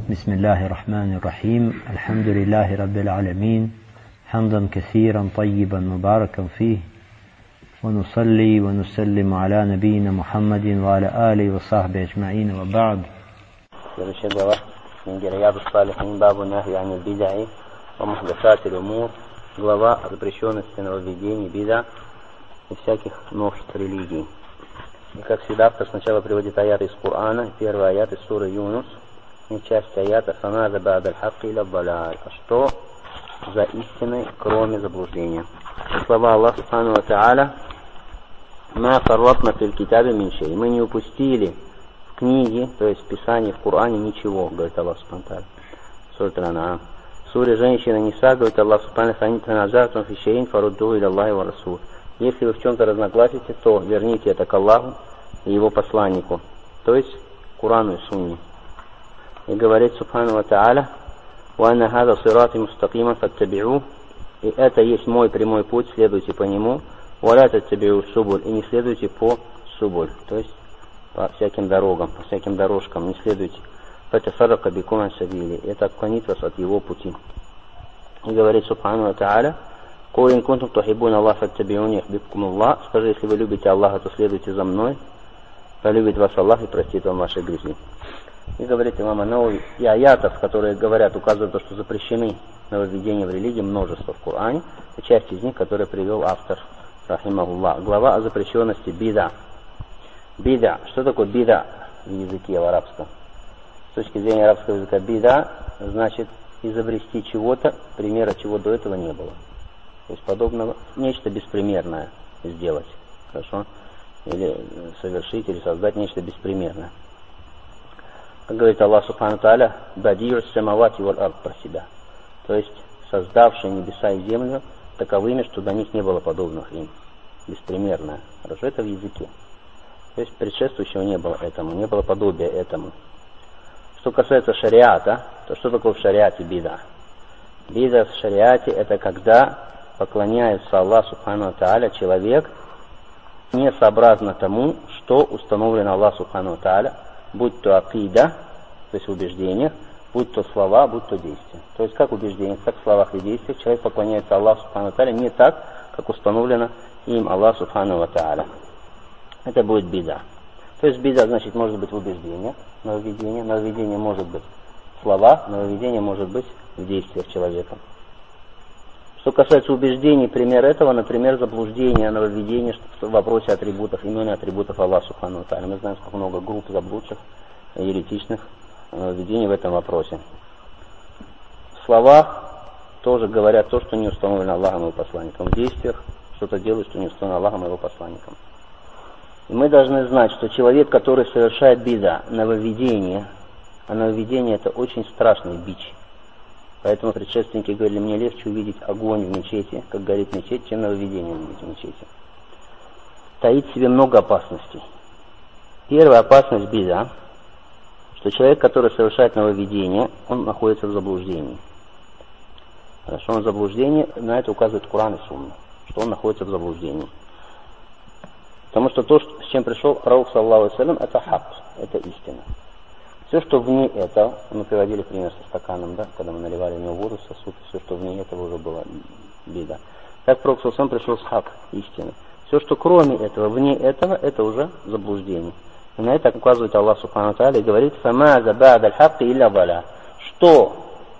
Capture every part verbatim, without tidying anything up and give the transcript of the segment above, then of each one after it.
بسم الله الرحمن الرحيم. الحمد لله رب العالمين حمدا كثيرا طيبا مباركا فيه، ونصلي ونسلم على نبينا محمد وعلى آله وصحبه أجمعين وبعد. Следующая глава книги Рияду Салихин, бабу нахи аниль бидаи ва мухдасатиль умур, глава о запрещенности нововведений, бида и всяких новшеств религий. И как всегда, автор сначала приводит аяты из Корана. Первый аят из суры Юнус, и часть аята «Фаназа ба'даль хакки иля даляль», а что за истиной, кроме заблуждения. Слова Аллаха Субхану ва Тааля: «Ма фарратна фил китабе мин шей». Мы не упустили в книге, то есть в Писании, в Коране, ничего, говорит Аллах Субхану ва Тааля. Сура Ан-А'ам. В суре Женщина Ниса говорит Аллах Субхану ва Тааля: «Таназатум фи шейин фарудду иля Аллахи ва расул». Если вы в чем-то разногласите, то верните это к Аллаху и Его посланнику, то есть Корану и Сунне. И говорит Субхану ва Тааля: «Ва анна хаза сирати мустакима фаттаби'у». И это есть мой прямой путь, следуйте по нему. «Ва ла таттаби'у субуль». И не следуйте по субуль, то есть по всяким дорогам, по всяким дорожкам, не следуйте. «Фатафаррака бикум ан сабили». Это отклонит вас от его пути. И говорит Субхану ва Тааля: «Куль ин кунтум тухиббуна Аллаха фаттаби'уни юхбибкум Аллах». Скажи, если вы любите Аллаха, то следуйте за мной, полюбит вас Аллах и простит вам ваши грехи. И говорит имам Ан-Навави, и аятов, которые говорят, указывают то, что запрещены нововведения в религии, множество в Коране, и часть из них, которые привел автор, рахимахуллах. Глава о запрещенности бида. Бида. Что такое бида в языке в арабском? С точки зрения арабского языка, бида значит изобрести чего-то, примера чего до этого не было. То есть подобного, нечто беспримерное сделать. Хорошо? Или совершить, или создать нечто беспримерное. Как говорит Аллах Субхану Тааля: «Бади'у самавати валь ард», про себя. То есть создавший небеса и землю таковыми, что до них не было подобных им. Беспримерное. Хорошо? Это в языке. То есть предшествующего не было этому, не было подобия этому. Что касается шариата, то что такое в шариате бида? Бида в шариате — это когда поклоняется Аллаху Субхану Тааля человек не сообразно тому, что установлено Аллаху Субхану Тааля, будь то акида, то есть в убеждениях, будь то слова, будь то действия. То есть как в убеждениях, как в словах и действиях человек поклоняется Аллаху Субхану Тааля не так, как установлено им Аллах Субхану Тааля. Это будет бида. То есть бида, значит, может быть в убеждениях, нововведение, нововведение может быть в словах, нововведение может быть в действиях человека. Что касается убеждений, пример этого, например, заблуждение, нововведение в вопросе атрибутов, имен и атрибутов Аллаха Субхану Тааля. Мы знаем, сколько много групп заблудших, еретичных нововведений в этом вопросе. В словах тоже говорят то, что не установлено Аллахом и Его посланником. В действиях что-то делают, что не установлено Аллахом и Его посланником. И мы должны знать, что человек, который совершает бида, нововведение, а нововведение — это очень страшный бич. Поэтому предшественники говорили: мне легче увидеть огонь в мечети, как горит мечеть, чем нововведение увидеть в мечети. Таит в себе много опасностей. Первая опасность бида, что человек, который совершает нововведение, он находится в заблуждении. Хорошо, он в заблуждении, на это указывает Коран и Сунна, что он находится в заблуждении. Потому что то, с чем пришел пророк, саллаллаху алейхи ва саллям, это хак, это истина. Все, что вне этого, мы приводили пример со стаканом, да, когда мы наливали в него воду в сосуд, все, что вне этого, уже было бида. Так пророк саллаллаху алейхи ва саллям пришел с хак, истины. Все, что кроме этого, вне этого, это уже заблуждение. И на это указывает Аллах Субхану Тааля и говорит: «Фамаза ба'даль хакки илля даляль». Что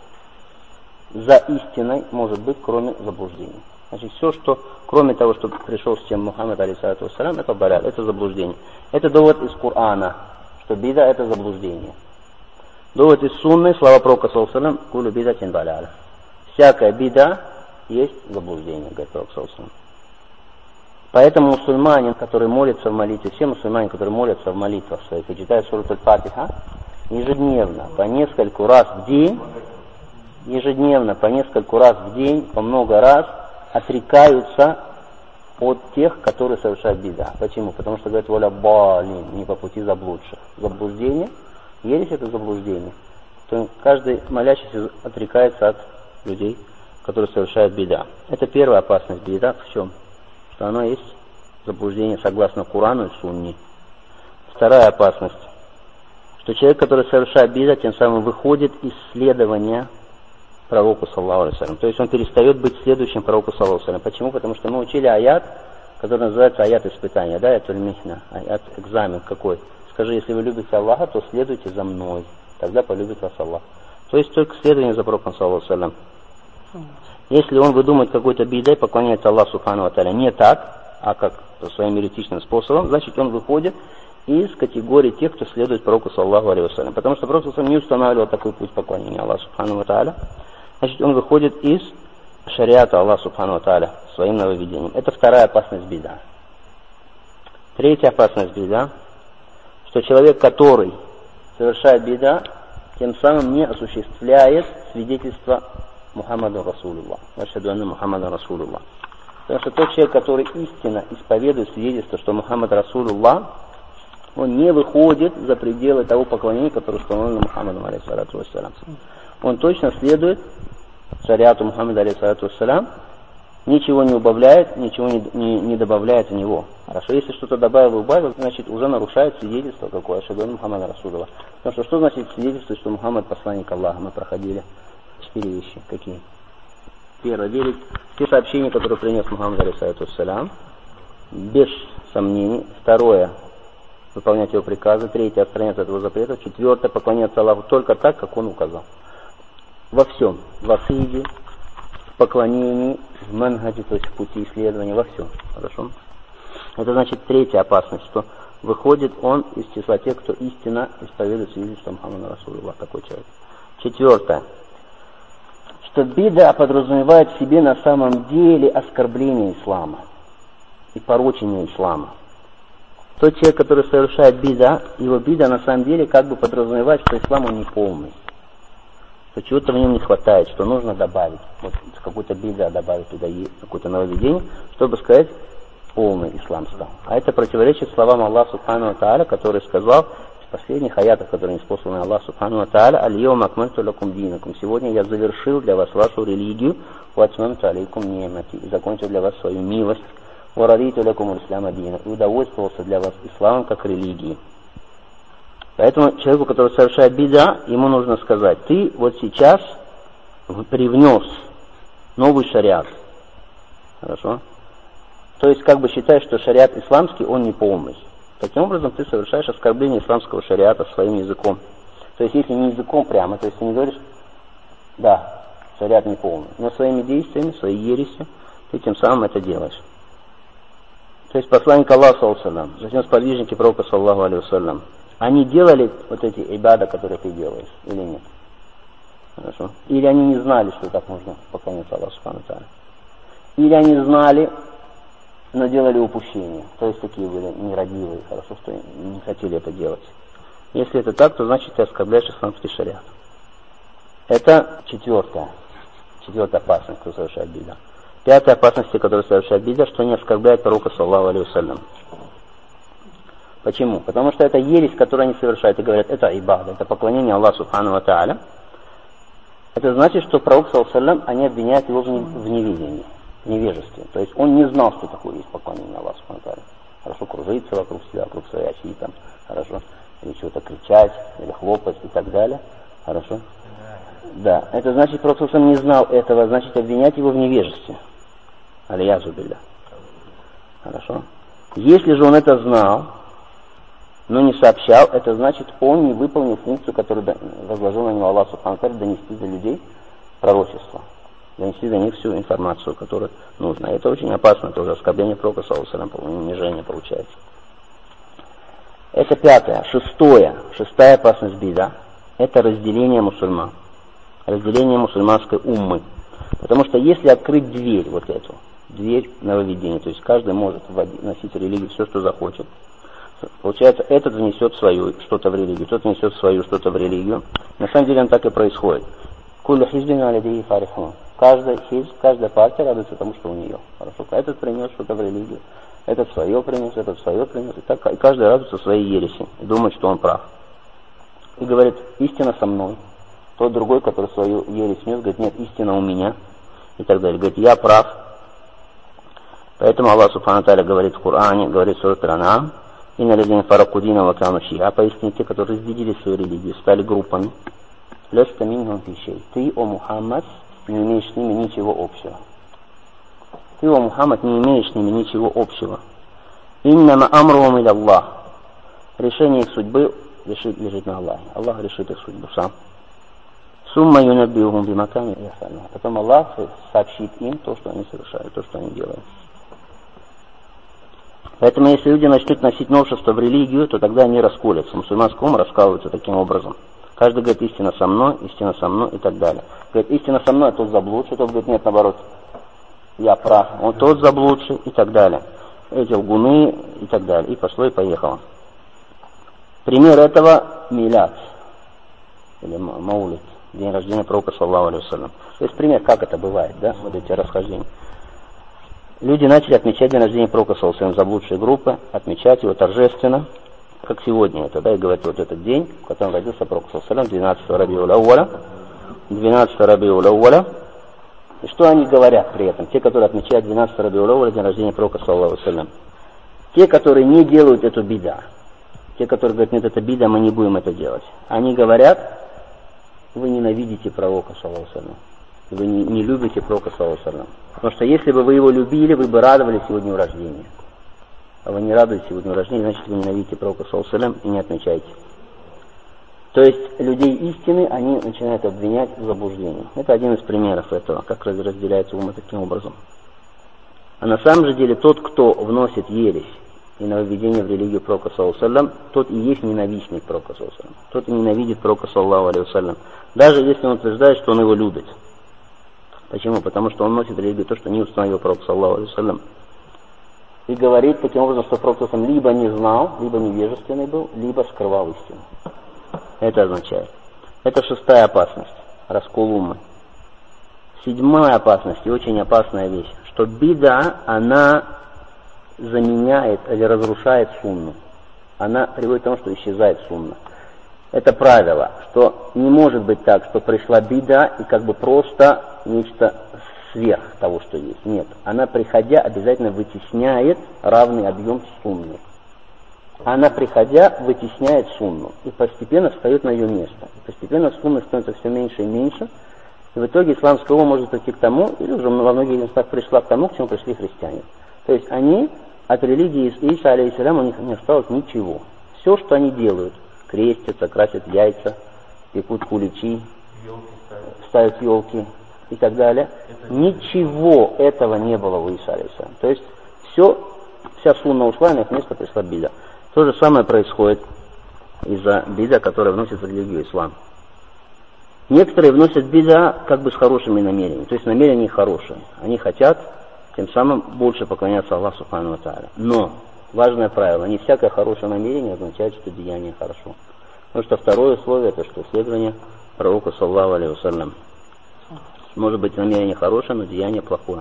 за истиной может быть, кроме заблуждения? Значит, все, что кроме того, что пришел с тем Мухаммад, алейхиссалату вассалям, это даляль, это заблуждение. Это довод из Корана, что бида — это заблуждение. Довод из Сунны, слова пророка, саллаллаху алейхи ва саллям: «Кулю бидатин даляль». Всякая бида есть заблуждение, говорит пророк, саллаллаху алейхи ва саллям. Поэтому мусульмане, которые молятся в молитве, все мусульмане, которые молятся в молитвах своих и читают суру Аль-Фатиха, ежедневно, по нескольку раз в день, ежедневно, по нескольку раз в день, по много раз отрекаются от тех, которые совершают бида. Почему? Потому что говорят: воля балин, не по пути заблудших. Заблуждение, ересь — это заблуждение. То каждый молящийся отрекается от людей, которые совершают бида. Это первая опасность бида в чем? Что оно есть заблуждение согласно Корану и Сунне. Вторая опасность, что человек, который совершает бид'а, тем самым выходит из следования пророку, саллаллаху алейхи ва саллям. То есть он перестает быть следующим пророку, саллаллаху алейхи ва саллям. Почему? Потому что мы учили аят, который называется аят испытания, да, аят аль-михна, аят экзамен какой. Скажи, если вы любите Аллаха, то следуйте за мной, тогда полюбит вас Аллах. То есть только следование за пророком, саллаллаху алейхи ва саллям. Если он выдумает какой-то бид'а и поклоняется Аллаху субхану ва тааля не так, а как своим еретичным способом, значит он выходит из категории тех, кто следует пророку, саллаллаху алейхи ва саллям. Потому что пророк саллаллаху алейхи ва саллям не устанавливал такой путь поклонения Аллаху субхану ва тааля. Значит он выходит из шариата Аллаха субхану ва тааля своим нововведением. Это вторая опасность бид'а. Третья опасность бид'а, что человек, который совершает бид'а, тем самым не осуществляет свидетельство Мухаммаду Расулуллах. Ашхаду анна Мухаммадан Расулуллах. Потому что тот человек, который истинно исповедует свидетельство, что Мухаммад Расулуллах, он не выходит за пределы того поклонения, которое установлено Мухаммадом, алейхиссалату вассалям. Он точно следует шариату Мухаммада, алейхиссалату вассалям, ничего не убавляет, ничего не, не, не добавляет в него. Хорошо, если что-то добавил и убавил, значит уже нарушает свидетельство какое, ашхаду анна Мухаммадан Расулуллах. Потому что что значит свидетельство, что Мухаммад посланник Аллаха? Мы проходили четыре вещи. Какие? Первое, верить в те сообщения, которые принес Мухаммад, алейхиссалату вассалям, без сомнений. Второе, выполнять его приказы. Третье, отстраняться от его запретов. Четвертое, поклоняться Аллаху только так, как он указал. Во всем. В акиде, в поклонении, в манхаджи, то есть в пути исследования, во всем. Хорошо? Это значит третья опасность, что выходит он из числа тех, кто истинно исповедует свидетельство Мухаммада Расулуллах, такой человек. Четвертое, что бид'а подразумевает в себе на самом деле оскорбление ислама и порочение ислама. Тот человек, который совершает бид'а, его бид'а на самом деле как бы подразумевает, что ислам он не полный, что чего-то в нем не хватает, что нужно добавить, вот какой-то бид'а добавить туда, какое-то нововведение, чтобы сказать, полный ислам стал. А это противоречит словам Аллаха субхану ва тааля, который сказал в последних аятах, которые неспосланы Аллах субхану ва тааля: «Аль-йома акмальту лакум динакум». Сегодня я завершил для вас вашу религию, ва атмамту алейкум ни'мати, и закончил для вас свою милость, ва радиту лакум аль-ислама дина, и удовольствовался для вас исламом как религией. Поэтому человеку, который совершает бид'а, ему нужно сказать: ты вот сейчас привнес новый шариат. Хорошо? То есть как бы считаешь, что шариат исламский, он не полный. Таким образом ты совершаешь оскорбление исламского шариата своим языком. То есть если не языком прямо, то есть ты не говоришь, да, шариат не полный, но своими действиями, своей ересью ты тем самым это делаешь. То есть посланник Аллаха, саллаллаху алейхи ва саллям, затем сподвижники пророка, саллаллаху алейхи ва саллям, они делали вот эти ибады, которые ты делаешь, или нет? Хорошо? Или они не знали, что так нужно поклоняться Аллаху субхану ва тааля? Или они знали, но делали упущения. То есть такие были нерадивые, хорошо, что не хотели это делать. Если это так, то значит ты оскорбляешь исламский шариат. Это четвертая. Четвертая опасность, кто совершает бид'а. Пятая опасность, которая совершает бид'а, что не оскорбляет пророка, саллаллаху алейхи ва саллям. Почему? Потому что это ересь, которую они совершают, и говорят, это ибада, это поклонение Аллаху субхану ва тааля. Это значит, что пророк, саллаллаху алейхи ва саллям, они обвиняют его в неведении, в невежестве. То есть он не знал, что такое есть поклонение Аллаху субхану ва тааля. Хорошо кружиться вокруг себя, вокруг своей очи, там, хорошо, или чего-то кричать, или хлопать и так далее. Хорошо? Да, это значит, пророк саллаллаху алейхи ва саллям не знал этого, значит обвинять его в невежестве. Алиязу билля. Хорошо? Если же он это знал, но не сообщал, это значит, он не выполнил функцию, которую возложил на него Аллах субхану ва тааля, донести до людей пророчество, донести до них всю информацию, которую нужно. И это очень опасно, тоже оскорбление пророка, саллаллаху алейхи ва саллям, унижение получается. Это пятое. Шестое. Шестая опасность бид'а. Это разделение мусульман. Разделение мусульманской уммы. Потому что если открыть дверь вот эту, дверь нововведения, то есть каждый может носить в религию все, что захочет, получается, этот внесет свою что-то в религию, тот внесет свою что-то в религию. На самом деле, он так и происходит. Куллю хизбин алядии фарихун. Каждая хизб, каждая партия радуется тому, что у нее. Хорошо, этот принес что-то в религию, этот свое принес, этот свое принес. И, так, и каждый радуется своей ереси и думает, что он прав. И говорит, истина со мной. Тот другой, который свою ересь нес, говорит, нет, истина у меня. И так далее. Говорит, я прав. Поэтому Аллах субхану ва тааля говорит в Коране, говорит в суре Ан-Ан'ам: Инна лазина фаракудина вакану шиа, поистине те, которые разделили свою религию, стали группами. Леста минхум фишей. Ты, о Мухаммад, не имеешь с ними ничего общего. Ты, о Мухаммад, не имеешь с ними ничего общего. Иннама амрухум иля Аллах. Решение их судьбы лежит, лежит на Аллахе. Аллах решит их судьбу сам. Сумма юнаббиухум бимакани яфалун. Потом Аллах сообщит им то, что они совершают, то, что они делают. Поэтому, если люди начнут носить новшество в религию, то тогда они расколятся. Мусульманский ум раскалывается таким образом. Каждый говорит, истина со мной, истина со мной и так далее. Говорит, истина со мной, а тот заблудший. Тот говорит, нет, наоборот, я прав. Он тот заблудший и так далее. Эти лгуны и так далее. И пошло и поехало. Пример этого милад. Или маулид. День рождения пророка, саллаллаху алейхи вассалям. То есть пример, как это бывает, да, вот эти расхождения. Люди начали отмечать день рождения пророка, саллаллаху алейхи вассалям, заблудшие группы, отмечать его торжественно, как сегодня это, да, и говорят, вот этот день, в котором родился пророк, саллаллаху алейхи вассалям, двенадцатого Рабиуль Ауаля, двенадцатого Рабиуль Ауаля. И что они говорят при этом? Те, которые отмечают двенадцатого Рабиуль Ауаля, день рождения пророка, саллаллаху алейхи вассалям. Те, которые не делают эту бида, те, которые говорят, нет, это бида, мы не будем это делать. Они говорят, вы ненавидите пророка, саллаллаху алейхи вассалям. Вы не, не любите пророка, саллаллаху алейхи вассалям. Потому что если бы вы его любили, вы бы радовались его дню рождения. А вы не радуетесь его дню рождения, значит вы ненавидите пророка, саллаллаху алейхи вассалям, и не отмечаете. То есть людей истины, они начинают обвинять в заблуждении. Это один из примеров этого, как разделяется ума таким образом. А на самом же деле тот, кто вносит ересь и нововведение в религию пророка, саллаллаху алейхи вассалям, тот и есть ненавистник пророка, саллаллаху алейхи вассалям. Тот и ненавидит пророка, саллаллаху алейхи вассалям. Даже если он утверждает, что он его любит. Почему? Потому что он носит в религию то, что не установил пророк, саллаллаху алейхи вассалям. И говорит таким образом, что пророк саллаллаху алейхи вассалям либо не знал, либо невежественный был, либо скрывал истину. Это означает. Это шестая опасность. Раскол ума. Седьмая опасность, и очень опасная вещь, что бида, она заменяет или разрушает сунну. Она приводит к тому, что исчезает сунна. Это правило, что не может быть так, что пришла бида и как бы просто нечто сверх того, что есть. Нет, она, приходя, обязательно вытесняет равный объем сунны. Она, приходя, вытесняет сунну и постепенно встает на ее место. И постепенно сунна становится все меньше и меньше. И в итоге исламское ума может прийти к тому, или уже во многих местах пришла к тому, к чему пришли христиане. То есть они от религии Иса, алейхиссалям, у них не осталось ничего. Все, что они делают, крестятся, красят яйца, пекут куличи, ставят елки и так далее. Ничего этого не было у Иса, алейхиссалям. То есть все, вся сунна ушла, и на их место пришла бида. То же самое происходит из-за бида, которая вносит в религию ислам. Некоторые вносят бида как бы с хорошими намерениями, то есть намерения хорошие. Они хотят тем самым больше поклоняться Аллаху субхану ва тааля. Но важное правило, не всякое хорошее намерение означает, что деяние хорошо. Потому что второе условие, это что следование пророку, саллаллаху алейхи вассалям. Может быть намерение хорошее, но деяние плохое.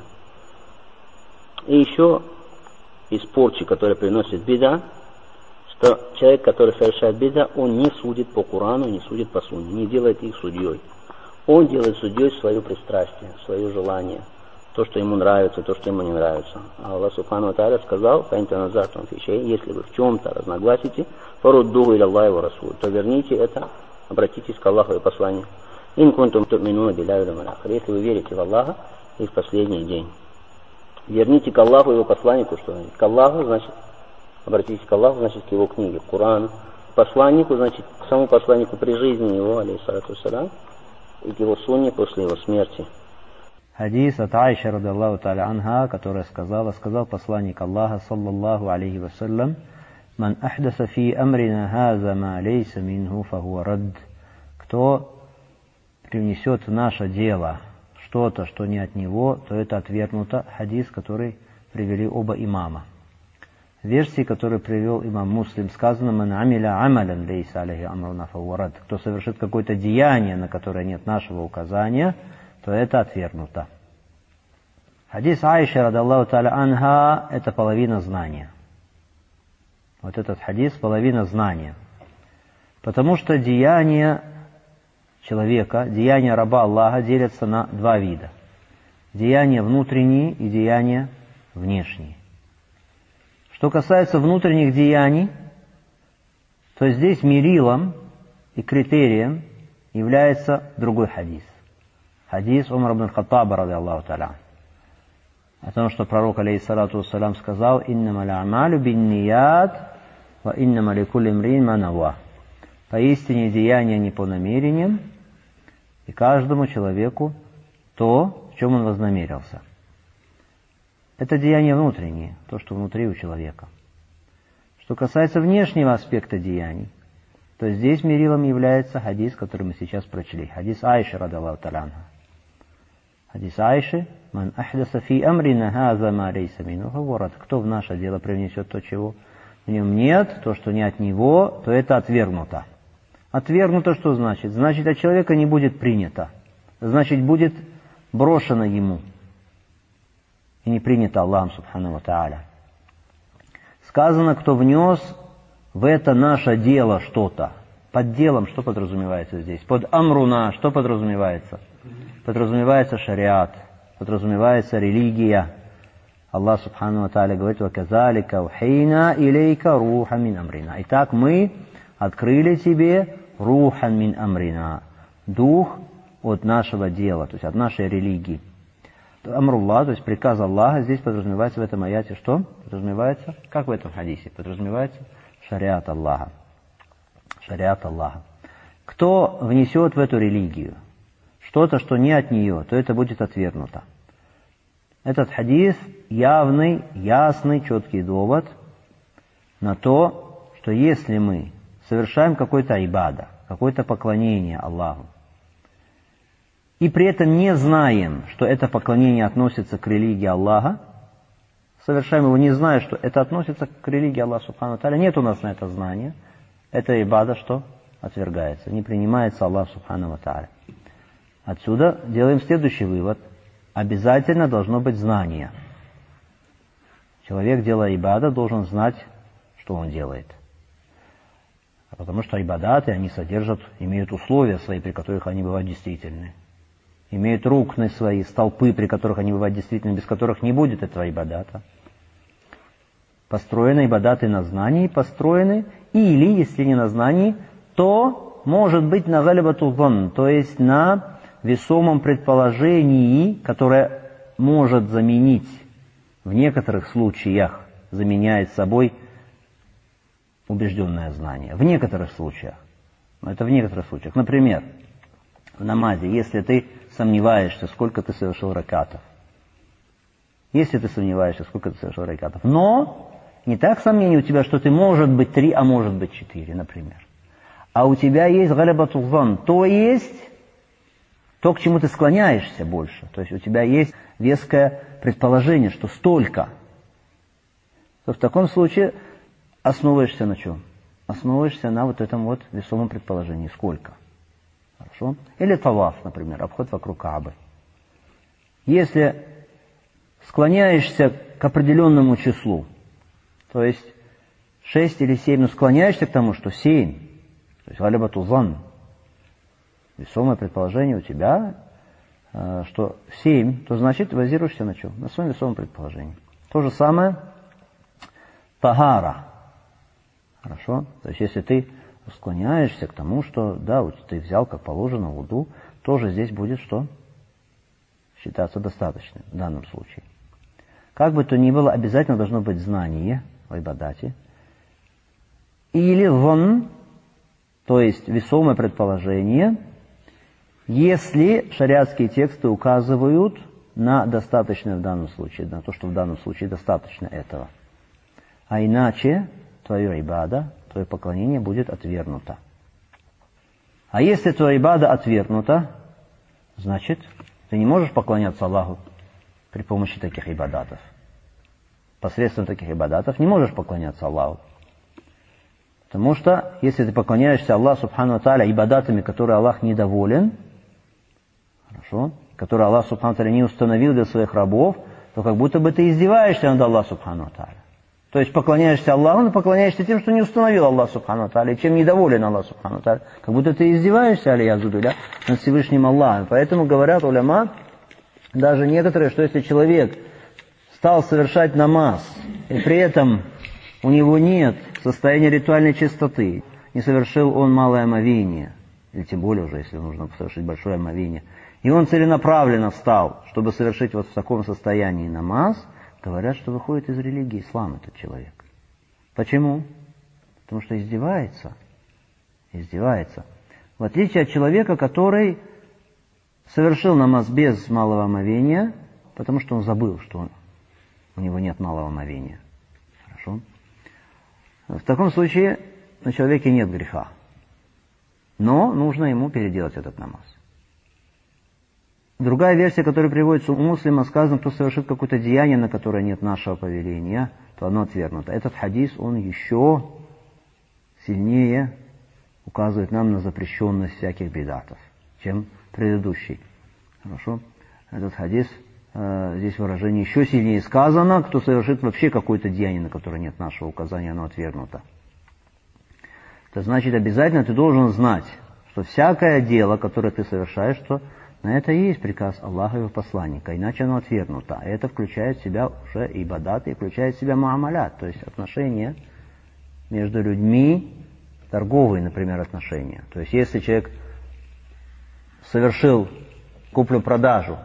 И еще из порчи, которая приносит бида, что человек, который совершает бида, он не судит по Корану, не судит по Сунне, не делает их судьей. Он делает судьей свое пристрастие, свое желание, то, что ему нравится, то, что ему не нравится. А Аллах субхану ва тааля сказал, если вы в чем-то разногласите, фаруддуху иля Аллахи ва расуль, то верните это, обратитесь к Аллаху и посланию. Ин кунтум ту'минуна билляхи валь явмил ахир, если вы верите в Аллаха и в последний день. Верните к Аллаху и его посланнику, что к Аллаху, значит, обратитесь к Аллаху, значит, к его книге, к Корану. К посланнику, значит, к самому посланнику при жизни его, алейхиссалату вассалям, и к его сунне после его смерти. Хадис от Аиши, ради Аллаху та'аля анха, которая сказала, сказал посланник Аллаха, саллаллаху алейхи вассалям, «Ман ахдаса фи амрина хаза ма лейса минху фахуа радд». Кто привнесет в наше дело что-то, что не от него, то это отвергнуто. Хадис, который привели оба имама. В версии, которую привел имам Муслим, сказано: «Ман амиля амалян лейса алейхи амруна фахуа радд». Кто совершит какое-то деяние, на которое нет нашего указания, то это отвергнуто. Хадис Аиши, ради Аллаху та'аля анха, это половина знания. Вот этот хадис половина знания. Потому что деяния человека, деяния раба Аллаха делятся на два вида. Деяния внутренние и деяния внешние. Что касается внутренних деяний, то есть здесь мерилом и критерием является другой хадис. Хадис Умар ибн Хаттаба, ради Аллаху та'аля, о том, что пророк, алейхиссалату вассалям, сказал: «Иннама л'амалю бинният, ва иннама ликулли имриин ма нава». Поистине деяния не по намерениям, и каждому человеку то, в чем он вознамерился. Это деяния внутренние, то, что внутри у человека. Что касается внешнего аспекта деяний, то здесь мерилом является хадис, который мы сейчас прочли. Хадис Айши, ради Аллаху та'аля анха. Хадис Айши: «Ман ахдаса фи амрина хаза ма лейса минху фахуа рад». Кто в наше дело привнесет то, чего в нем нет, то, что не от него, то это отвергнуто. Отвергнуто что значит? Значит, от человека не будет принято. Значит, будет брошено ему. И не принято Аллахом субхану ва тааля. Сказано, кто внес в это наше дело что-то. Под делом что подразумевается здесь? Под амруна что подразумевается? Подразумевается шариат, подразумевается религия. Аллах субхану ва тааля говорит: «Ваказалика ухейна илейка рухан мин амрина». Итак, мы открыли тебе рухан мин амрина, дух от нашего дела, то есть от нашей религии. Амруллах, то есть приказ Аллаха, здесь подразумевается в этом аяте что? Подразумевается, как в этом хадисе, подразумевается шариат Аллаха. Шариат Аллаха. Кто внесет в эту религию что-то, что не от нее, то это будет отвергнуто. Этот хадис явный, ясный, четкий довод на то, что если мы совершаем какой-то ибада, какое-то поклонение Аллаху, и при этом не знаем, что это поклонение относится к религии Аллаха, совершаем его, не зная, что это относится к религии Аллаха субхану ва тааля, нет у нас на это знания, эта ибада что? Отвергается, не принимается Аллах субхану ва тааля. Отсюда делаем следующий вывод. Обязательно должно быть знание. Человек, делая ибада, должен знать, что он делает. Потому что ибадаты, они содержат, имеют условия свои, при которых они бывают действительны. Имеют рукны свои, столпы, при которых они бывают действительны, без которых не будет этого ибадата. Построены ибадаты на знании, построены, или, если не на знании, то может быть на галибату зон, то есть на весомом предположении, которое может заменить, в некоторых случаях заменяет собой убежденное знание. В некоторых случаях. Но это в некоторых случаях. Например, в намазе, если ты сомневаешься, сколько ты совершил ракатов. Если ты сомневаешься, сколько ты совершил ракатов. Но не так сомнение у тебя, что ты может быть три, а может быть четыре, например. А у тебя есть галибату зон, то есть то, к чему ты склоняешься больше. То есть у тебя есть веское предположение, что столько. То в таком случае основываешься на чем? Основываешься на вот этом вот весомом предположении. Сколько? Хорошо? Или таваф, например, обход вокруг Каабы. Если склоняешься к определенному числу, то есть шесть или семь, но склоняешься к тому, что семь, то есть галибату зан, весомое предположение у тебя, что семь, то значит базируешься на чем? На своем весомом предположении. То же самое тагара. Хорошо? То есть если ты склоняешься к тому, что да, вот ты взял как положено вуду, тоже здесь будет что? Считаться достаточным в данном случае. Как бы то ни было, обязательно должно быть знание в ибадате. Или вон, то есть весомое предположение, если шариатские тексты указывают на достаточное в данном случае, на то, что в данном случае достаточно этого. А иначе твое ибада, твое поклонение будет отвергнуто. А если твоя ибада отвергнута, значит, ты не можешь поклоняться Аллаху при помощи таких ибадатов. Посредством таких ибадатов не можешь поклоняться Аллаху. Потому что, если ты поклоняешься Аллаху субхану ва тааля ибадатами, которые Аллах недоволен, хорошо, которые Аллах субхану ва тааля не установил для своих рабов, то как будто бы ты издеваешься над Аллахом субхану ва тааля. То есть поклоняешься Аллаху, но поклоняешься тем, что не установил Аллах субхану ва тааля, и чем недоволен Аллах субхану ва тааля. Как будто ты издеваешься, алейхи билля, над Всевышним Аллахом. Поэтому говорят уляма, даже некоторые, что если человек стал совершать намаз, и при этом у него нет состояния ритуальной чистоты, не совершил он малое омовение, или тем более уже, если нужно совершить большое омовение, и он целенаправленно встал, чтобы совершить вот в таком состоянии намаз, говорят, что выходит из религии ислам этот человек. Почему? Потому что издевается. Издевается. В отличие от человека, который совершил намаз без малого омовения, потому что он забыл, что он, у него нет малого омовения. Хорошо? В таком случае на человеке нет греха. Но нужно ему переделать этот намаз. Другая версия, которая приводится у муслима, сказано, кто совершит какое-то деяние, на которое нет нашего повеления, то оно отвергнуто. Этот хадис, он еще сильнее указывает нам на запрещенность всяких бидатов, чем предыдущий. Хорошо? Этот хадис, э, здесь выражение еще сильнее сказано, кто совершит вообще какое-то деяние, на которое нет нашего указания, оно отвергнуто. Это значит, обязательно ты должен знать, что всякое дело, которое ты совершаешь, что на это и есть приказ Аллаха и его посланника, иначе оно отвергнуто. А это включает в себя уже ибадат, и включает в себя муамалят, то есть отношения между людьми, торговые, например, отношения. То есть если человек совершил куплю-продажу,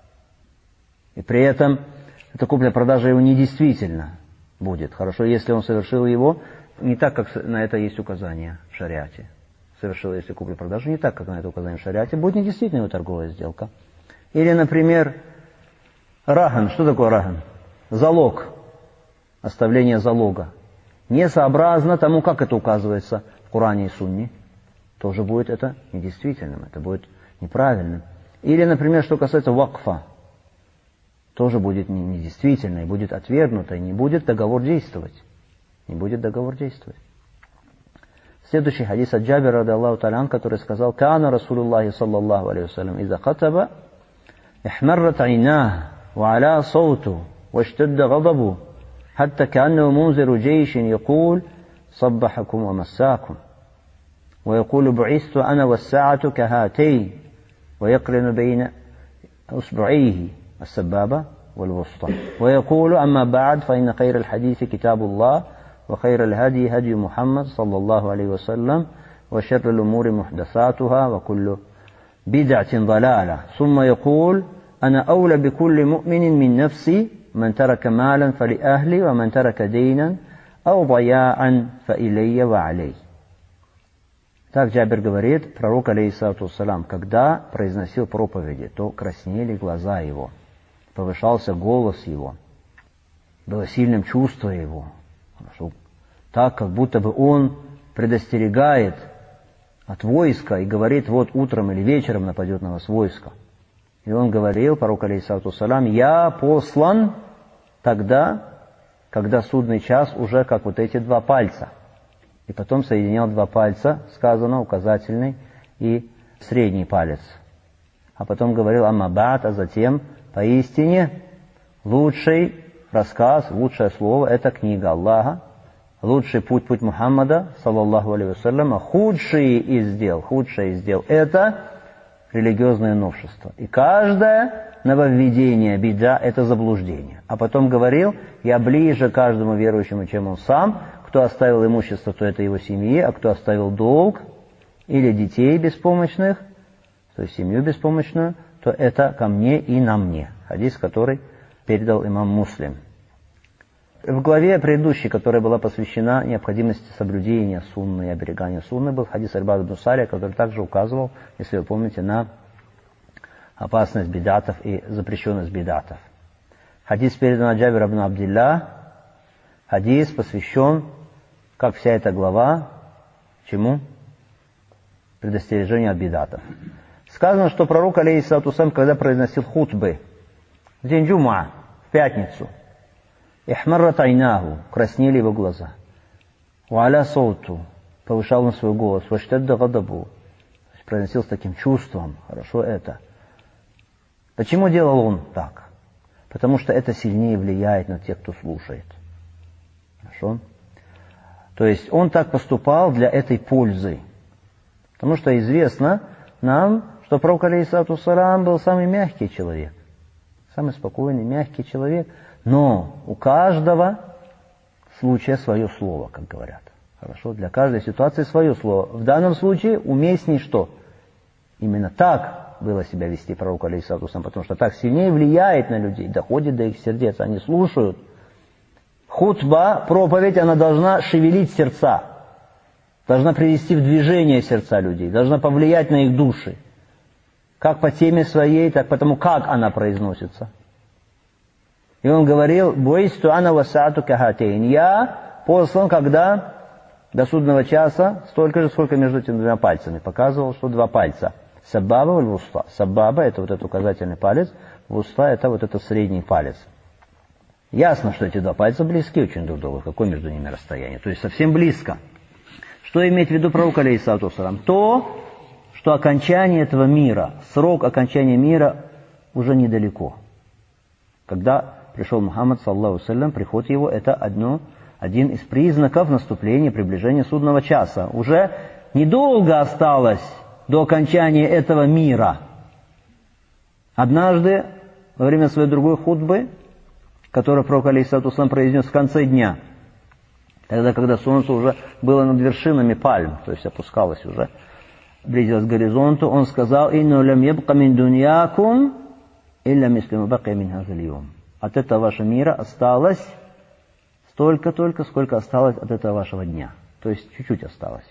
и при этом эта купля-продажа его недействительна будет. Хорошо, если он совершил его не так, как на это есть указание в шариате. Совершил, если купля-продажу, не так, как на это указание в шариате, будет недействительна его торговая сделка. Или, например, раган. Что такое раган? Залог. Оставление залога. Несообразно тому, как это указывается в Коране и Сунне, тоже будет это недействительным, это будет неправильным. Или, например, что касается вакфа, тоже будет недействительно, и будет отвергнуто, и не будет договор действовать. Не будет договор действовать. Следующий хадис от Джабира, ради Аллаху та'аля, который сказал: «Кана Расулуллахи саллаллаху алейхи вассалям, иза хатаба, ихмаррат айнах, ва аля сауту, ва штадда гадабу, حتى كأنه منذر جيش يقول صبحكم ومساكم ويقول بعثت أنا والساعة كهاتين ويقرن بين أصبعيه السبابة والوسطى ويقول أما بعد فإن خير الحديث كتاب الله وخير الهدي هدي محمد صلى الله عليه وسلم وشر الأمور محدثاتها وكل بدعة ضلالة ثم يقول أنا أولى بكل مؤمن من نفسي من ترك مالا فلأهلي ومن ترك دينا أو ضياعا فإلي وعلي». Так Джабир говорит, пророк, алейхиссалату вассалам, когда произносил проповеди, то краснели глаза его, повышался голос его, было сильным чувство его, так, как будто бы он предостерегает от войска и говорит: вот утром или вечером нападет на вас войско. И он говорил, пророк, алейхиссалату вассалам: я послан тогда, когда судный час уже как вот эти два пальца. И потом соединял два пальца, сказано, указательный и средний палец. А потом говорил аммабат, а затем, поистине, лучший рассказ, лучшее слово — это книга Аллаха, лучший путь — путь Мухаммада, саллаллаху алейхи вассалям, а худший из дел, худшее из дел — это религиозное новшество. И каждое нововведение, бида — это заблуждение. А потом говорил: я ближе каждому верующему, чем он сам. Кто оставил имущество, то это его семье, а кто оставил долг или детей беспомощных, то есть семью беспомощную, то это ко мне и на мне. Хадис, который передал имам Муслим. В главе предыдущей, которая была посвящена необходимости соблюдения сунны и оберегания сунны, был хадис Арбад ибн Сария, который также указывал, если вы помните, на опасность бидатов и запрещенность бидатов. Хадис передан от Джабира ибн Абдилля. Хадис посвящен, как вся эта глава, чему? Предостережению от бидатов. Сказано, что пророк, алейхиссалату вассалям, когда произносил хутбы в день джум'a, в пятницу, ихмаррат айнаху, краснели его глаза, ва аля сауту, повышал он свой голос, ва штадда гадабу, произносил с таким чувством, хорошо это. Почему делал он так? Потому что это сильнее влияет на тех, кто слушает. Хорошо? То есть он так поступал для этой пользы. Потому что известно нам, что пророк, алейхиссалату вассалям, был самый мягкий человек. Самый спокойный, мягкий человек. Но у каждого случая свое слово, как говорят. Хорошо? Для каждой ситуации свое слово. В данном случае уместней что? Именно так было себя вести пророк, алейхиссалату вассалам, потому что так сильнее влияет на людей, доходит до их сердец, они слушают. Хутба, проповедь, она должна шевелить сердца, должна привести в движение сердца людей, должна повлиять на их души. Как по теме своей, так по тому, как она произносится. И он говорил: «Буисту ана васаату кахатейн». Я послан, когда до судного часа столько же, сколько между этими двумя пальцами. Показывал, что два пальца. Сабаба или вуста. Сабаба — это вот этот указательный палец, вуста — это вот этот средний палец. Ясно, что эти два пальца близки очень друг к другу. Какое между ними расстояние? То есть совсем близко. Что имеет в виду пророк, алейхиссалату вассалам? То, что окончание этого мира, срок окончания мира уже недалеко. Когда пришел Мухаммад, саллаллаху алейхи ва саллям, приход его — это одно, один из признаков наступления, приближения судного часа. Уже недолго осталось до окончания этого мира. Однажды, во время своей другой хутбы, которую пророк, алейхиссалату ва саллям, произнес в конце дня, тогда, когда солнце уже было над вершинами пальм, то есть опускалось уже, близилось к горизонту, он сказал: «Инну лям ябка мин дуньякум илля мислиму бакия мин хазал йом». От этого вашего мира осталось столько-только, сколько осталось от этого вашего дня. То есть чуть-чуть осталось.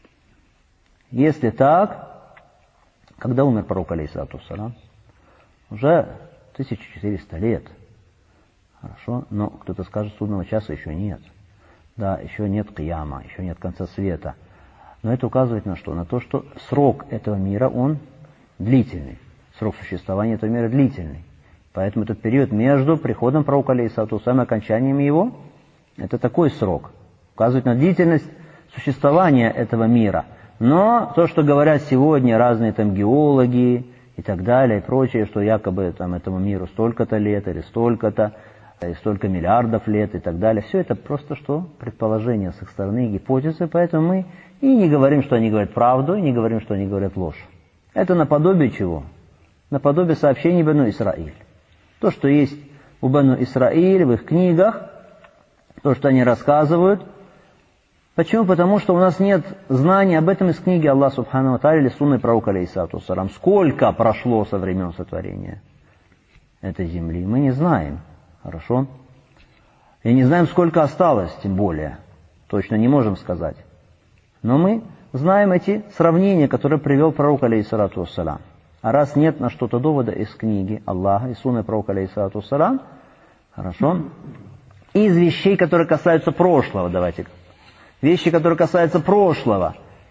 Если так, когда умер пророк, алейхиссалату вассалам? Уже тысяча четыреста лет. Хорошо, но кто-то скажет, судного часа еще нет. Да, еще нет кияма, еще нет конца света. Но это указывает на что? На то, что срок этого мира, он длительный. Срок существования этого мира длительный. Поэтому этот период между приходом пророка, алейхиссалату вассалам, и окончанием его, это такой срок. Указывает на длительность существования этого мира. Но то, что говорят сегодня разные там геологи и так далее, и прочее, что якобы там этому миру столько-то лет или столько-то, и столько миллиардов лет и так далее, все это просто что? Предположения с их стороны, гипотезы, поэтому мы и не говорим, что они говорят правду, и не говорим, что они говорят ложь. Это наподобие чего? Наподобие сообщений Бану Исраиль. То, что есть у Бану Исраиль в их книгах, то, что они рассказывают. Почему? Потому что у нас нет знаний об этом из книги Аллаха Субхану ва Тааля или сунны пророка, алейхиссалату вассалам. Сколько прошло со времен сотворения этой земли, мы не знаем. Хорошо? И не знаем, сколько осталось, тем более. Точно не можем сказать. Но мы знаем эти сравнения, которые привел пророк, алейхиссалату вассалам. А раз нет на что-то довода из книги Аллаха и сунны пророка, алейхиссалату вассалам, хорошо? Из вещей, которые касаются прошлого, давайте. Вещи, которые касаются прошлого.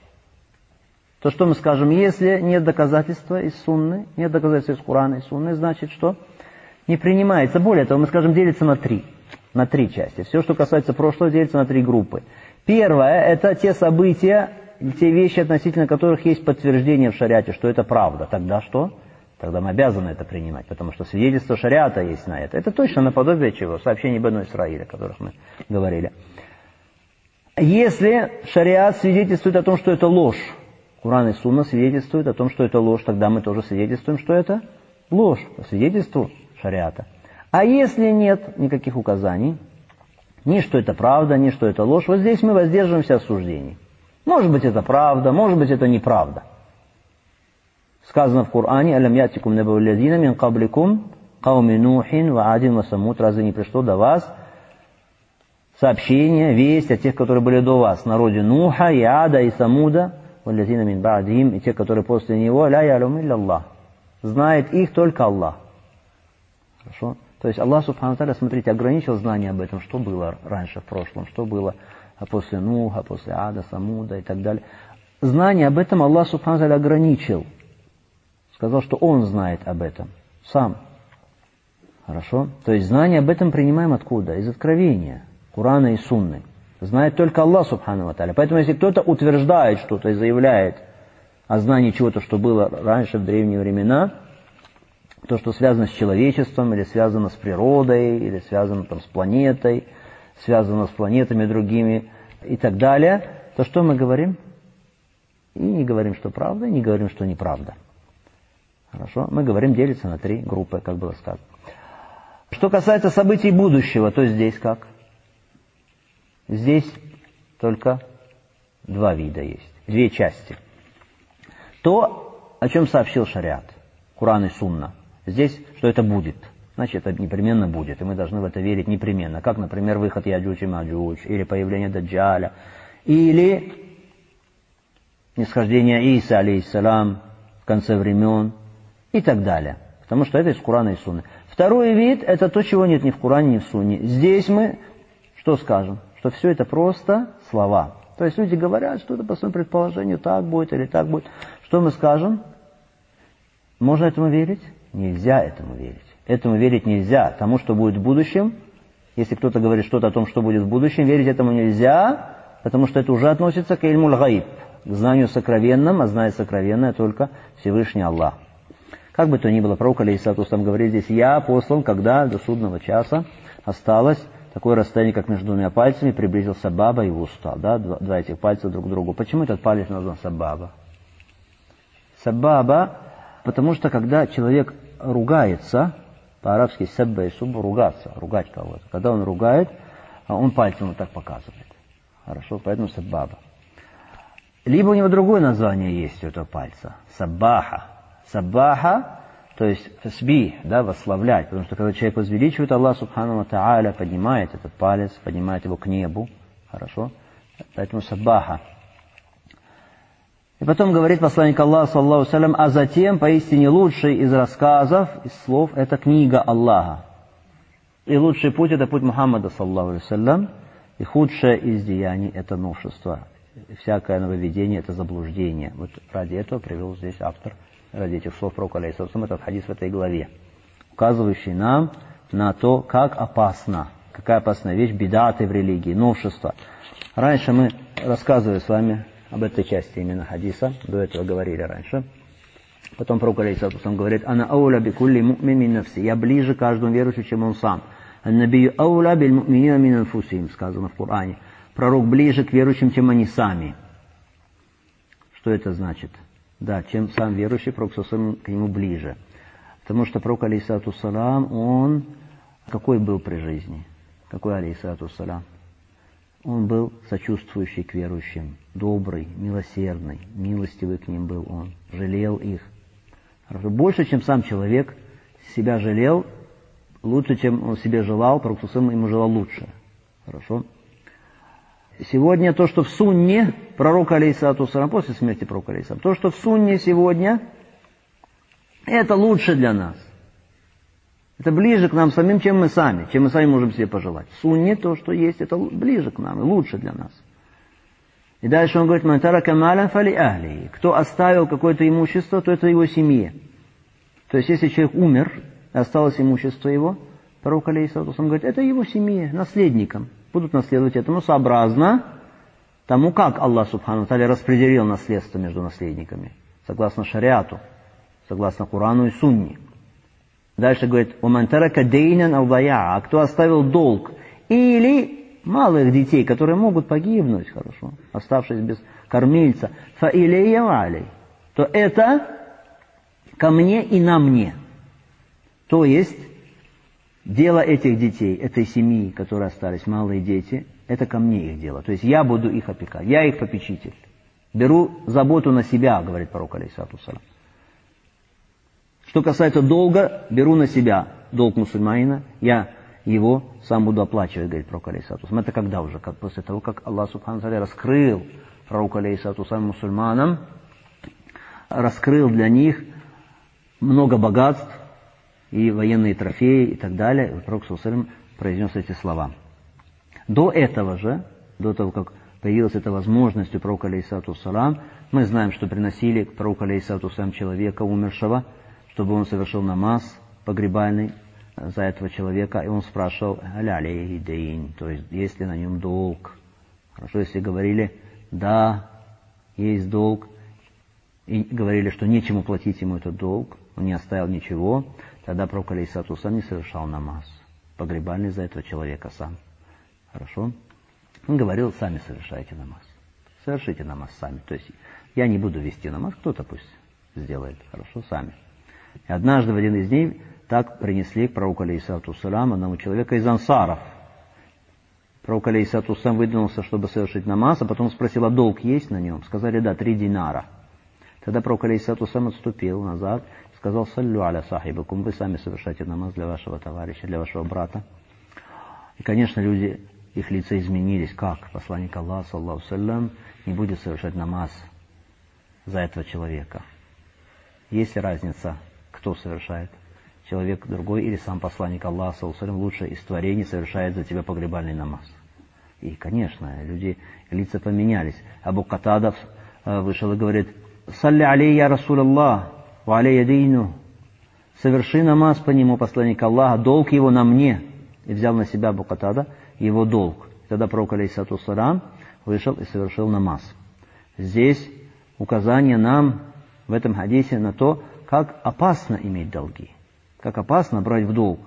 То, что мы скажем, если нет доказательства из сунны, нет доказательства из Курана и сунны, значит, что не принимается. Более того, мы скажем, делится на три. На три части. Все, что касается прошлого, делится на три группы. Первое, это те события, те вещи, относительно которых есть подтверждение в шариате, что это правда. Тогда что? Тогда мы обязаны это принимать, потому что свидетельство шариата есть на это. Это точно наподобие чего? Сообщений Бану Исраиля, о которых мы говорили. Если шариат свидетельствует о том, что это ложь, Куран и Сунна свидетельствуют о том, что это ложь, тогда мы тоже свидетельствуем, что это ложь, по свидетельству шариата. А если нет никаких указаний, ни что это правда, ни что это ложь, вот здесь мы воздерживаемся от суждений. Может быть это правда, может быть это неправда. Сказано в Коране: «Алям ятикум набау лазина мин кабликум кауми нухин ва адин ва самут». Разве не пришло до вас сообщение, весть о тех, которые были до вас, народе Нуха, и Ада, и Самуда, ва лазина мин ба'дихим, и те, которые после него, ля ялум илля Аллах. Знает их только Аллах. Хорошо? То есть Аллах Субхану ва Тааля, смотрите, ограничил знание об этом, что было раньше в прошлом, что было после Нуха, после Ада, Самуда и так далее. Знание об этом Аллах Субхану ва Тааля ограничил. Сказал, что Он знает об этом сам. Хорошо? То есть знание об этом принимаем откуда? Из откровения Курана и Сунны. Знает только Аллах Субхану ва Тааля. Поэтому если кто-то утверждает что-то и заявляет о знании чего-то, что было раньше в древние времена, то, что связано с человечеством, или связано с природой, или связано там, с планетой, связано с планетами другими и так далее, то что мы говорим? И не говорим, что правда, и не говорим, что неправда. Хорошо? Мы говорим, делится на три группы, как было сказано. Что касается событий будущего, то здесь как? Здесь только два вида есть, две части. То, о чем сообщил шариат, Куран и Сунна. Здесь, что это будет. Значит, это непременно будет, и мы должны в это верить непременно. Как, например, выход Яджудж и Маджудж, или появление Даджаля, или нисхождение Иса, алейхиссалам, в конце времен, и так далее. Потому что это из Курана и Сунны. Второй вид, это то, чего нет ни в Куране, ни в Сунне. Здесь мы что скажем? Что все это просто слова. То есть люди говорят, что это по своему предположению так будет или так будет. Что мы скажем? Можно этому верить? Нельзя этому верить. Этому верить нельзя. Тому, что будет в будущем, если кто-то говорит что-то о том, что будет в будущем, верить этому нельзя, потому что это уже относится к ильмуль гайб, к знанию сокровенным, а знает сокровенное только Всевышний Аллах. Как бы то ни было, пророк алейхиссалату вассалам говорит здесь: «Я послан, когда до судного часа осталось такое расстояние, как между двумя пальцами, приблизился сабаба и вуста». Да? Два, два этих пальца друг к другу. Почему этот палец назван сабаба? Сабаба, потому что когда человек ругается, по-арабски сабба и субба — ругаться, ругать кого-то. Когда он ругает, он пальцем вот так показывает. Хорошо, поэтому сабаба. Либо у него другое название есть у этого пальца. Саббаха. Саббаха, то есть тасбих, да, восславлять. Потому что когда человек возвеличивает, Аллах субхану ва тааля поднимает этот палец, поднимает его к небу. Хорошо? Поэтому саббаха. И потом говорит посланник Аллаха, саллаллаху алейхи ва саллям: а затем поистине лучший из рассказов, из слов, это книга Аллаха. И лучший путь — это путь Мухаммада, саллаллаху алейхи ва саллям. И худшее из деяний — это новшество. И всякое нововведение — это заблуждение. Вот ради этого привел здесь автор, ради этих слов пророка алейхи салям, этот хадис в этой главе, указывающий нам на то, как опасно, какая опасная вещь бидаты в религии, новшество. Раньше мы рассказывали с вами об этой части именно хадиса, до этого говорили раньше. Потом пророк алейхи салям говорит: «Ана ауля бикулли му'мин мин нафси». Я ближе к каждому верующему, чем он сам. «Ан-набию ауля биль му'минина мин анфусихим», сказано в Коране. Пророк ближе к верующим, чем они сами. Что это значит? Да, чем сам верующий, пророк саллаллаху к нему ближе. Потому что пророк алейхиссалату вассалам, он какой был при жизни? Какой алейхиссалату вассалам? Он был сочувствующий к верующим, добрый, милосердный, милостивый к ним был он, жалел их. Больше, чем сам человек себя жалел, лучше, чем он себе желал, пророк саллаллаху ему желал лучше. Хорошо? Сегодня то, что в сунне пророка алейхиссалату вассалам, после смерти пророка алейхиссалату, то, что в сунне сегодня, это лучше для нас. Это ближе к нам самим, чем мы сами, чем мы сами можем себе пожелать. В сунне то, что есть, это ближе к нам и лучше для нас. И дальше он говорит: «Ман тарака малян фали ахли». Кто оставил какое-то имущество, то это его семье. То есть, если человек умер, и осталось имущество его, пророк алейхиссалату вассалам говорит: это его семье, наследникам. Будут наследовать этому сообразно тому, как Аллах субхану ва тааля распределил наследство между наследниками, согласно шариату, согласно Курану и Сунне. Дальше говорит: «Уман тарака дейнан ау даяа». А кто оставил долг или малых детей, которые могут погибнуть, хорошо, оставшись без кормильца, фа илейя ва алей, то это ко мне и на мне. То есть дело этих детей, этой семьи, которые остались, малые дети, это ко мне их дело. То есть я буду их опекать, я их попечитель. Беру заботу на себя, говорит пророк алейхиссалату вассалам. Что касается долга, беру на себя долг мусульманина, я его сам буду оплачивать, говорит пророк алейхиссалату вассалам. Это когда уже? Как, после того, как Аллах субхану ва тааля раскрыл пророку алейхиссалату вассалам, мусульманам, раскрыл для них много богатств, и военные трофеи, и так далее. И пророк саллаллаху алейхи ва саллям произнес эти слова. До этого же, до того, как появилась эта возможность у пророка алейхиссалату вассалам, мы знаем, что приносили к пророку алейхиссалату вассалам человека умершего, чтобы он совершил намаз погребальный за этого человека, и он спрашивал: «Аля алейхи дейн», то есть есть ли на нем долг. Хорошо, если говорили: да, есть долг, и говорили, что нечему платить ему этот долг, он не оставил ничего, тогда пророк алейхиссалату вассалам не совершал намаз погребальный за этого человека сам. Хорошо? Он говорил: сами совершайте намаз. Совершите намаз сами. То есть я не буду вести намаз, кто-то пусть сделает. Хорошо? Сами. И однажды в один из дней так принесли к пророку алейхиссалату вассалам одного человека из ансаров. Пророк алейхиссалату вассалям выдвинулся, чтобы совершить намаз, а потом спросил, а долг есть на нем? Сказали, да, три динара. Тогда пророк алейхиссалату вассалям отступил назад, сказал, саллю аля сахибакум, вы сами совершайте намаз для вашего товарища, для вашего брата. И, конечно, люди, их лица изменились. Как? Посланник Аллаха, саллаллаху саллям, не будет совершать намаз за этого человека. Есть ли разница, кто совершает? Человек другой или сам посланник Аллаха, саллаллаху саллям, лучше из творений совершает за тебя погребальный намаз? И, конечно, люди, лица поменялись. Абу Катада вышел и говорит, «Салли алей, я Расул Аллах, ва алей ядейну». Соверши намаз по нему, посланник Аллаха, долг его на мне. И взял на себя Абу Катада его долг. Тогда пророк алейхиссалату вассалям вышел и совершил намаз. Здесь указание нам в этом хадисе на то, как опасно иметь долги, как опасно брать в долг.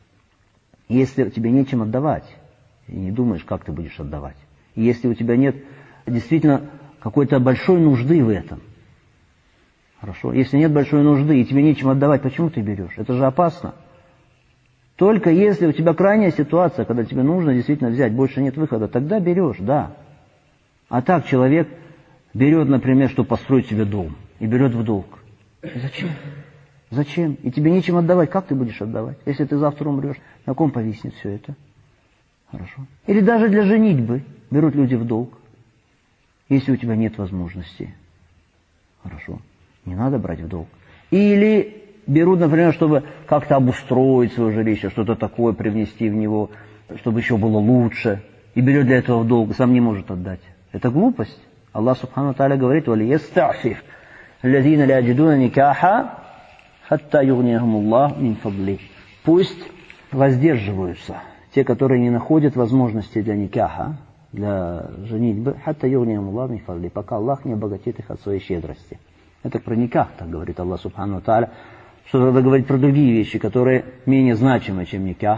Если тебе нечем отдавать, и не думаешь, как ты будешь отдавать. И если у тебя нет действительно какой-то большой нужды в этом. Хорошо? Если нет большой нужды, и тебе нечем отдавать, почему ты берешь? Это же опасно. Только если у тебя крайняя ситуация, когда тебе нужно действительно взять, больше нет выхода, тогда берешь, да. А так человек берет, например, чтобы построить себе дом, и берет в долг. Зачем? Зачем? И тебе нечем отдавать. Как ты будешь отдавать? Если ты завтра умрешь, на ком повиснет все это? Хорошо. Или даже для женитьбы берут люди в долг, если у тебя нет возможности. Хорошо. Не надо брать в долг. Или берут, например, чтобы как-то обустроить свое жилище, что-то такое привнести в него, чтобы еще было лучше. И берет для этого в долг, сам не может отдать. Это глупость. Аллах субхану тааля говорит, «Валияста'фиф аллазина ля яджидуна никаха хатта югнияхумуллах мин фадли». Пусть воздерживаются те, которые не находят возможности для никаха, для женитьбы, хатта югнияхумуллах мин фадли, пока Аллах не обогатит их от своей щедрости. Это про никах, так говорит Аллах субхану тааля. Что надо говорить про другие вещи, которые менее значимы, чем никах.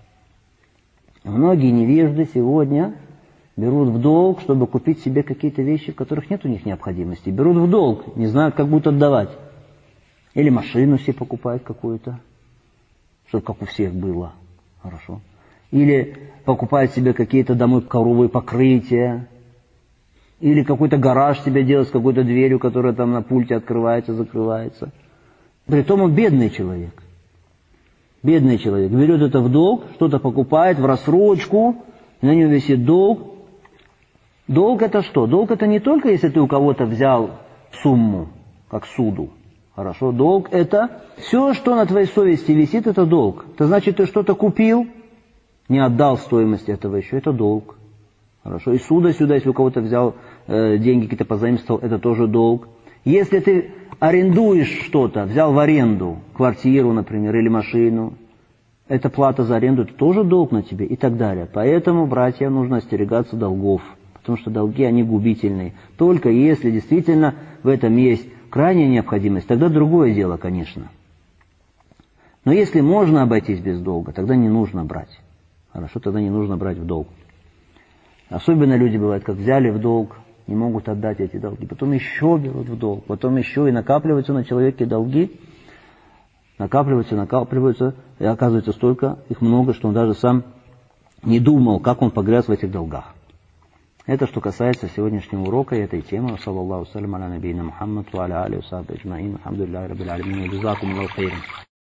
Многие невежды сегодня берут в долг, чтобы купить себе какие-то вещи, в которых нет у них необходимости. Берут в долг, не знают, как будут отдавать. Или машину себе покупают какую-то, чтобы как у всех было. Хорошо. Или покупают себе какие-то домой ковровые покрытия. Или какой-то гараж себе делать с какой-то дверью, которая там на пульте открывается, закрывается. Притом он бедный человек. Бедный человек. Берет это в долг, что-то покупает в рассрочку, на нем висит долг. Долг это что? Долг это не только, если ты у кого-то взял сумму, как суду. Хорошо? Долг это все, что на твоей совести висит, это долг. Это значит, ты что-то купил, не отдал стоимость этого еще, это долг. Хорошо? И суда сюда, если у кого-то взял э, деньги, какие-то позаимствовал, это тоже долг. Если ты арендуешь что-то, взял в аренду квартиру, например, или машину, это плата за аренду, это тоже долг на тебе и так далее. Поэтому, братья, нужно остерегаться долгов, потому что долги, они губительные. Только если действительно в этом есть крайняя необходимость, тогда другое дело, конечно. Но если можно обойтись без долга, тогда не нужно брать. Хорошо, тогда не нужно брать в долг. Особенно люди бывают, как взяли в долг, не могут отдать эти долги, потом еще берут в долг, потом еще и накапливаются на человеке долги, накапливаются, накапливаются, и оказывается столько, их много, что он даже сам не думал, как он погряз в этих долгах. Это что касается сегодняшнего урока и этой темы. Саллаллаху салям аля набийна Мухаммад ва аля алихи ва сахбихи аджмаин. Алхамдулиллахи раббил алямин. Джазакумуллаху хайран.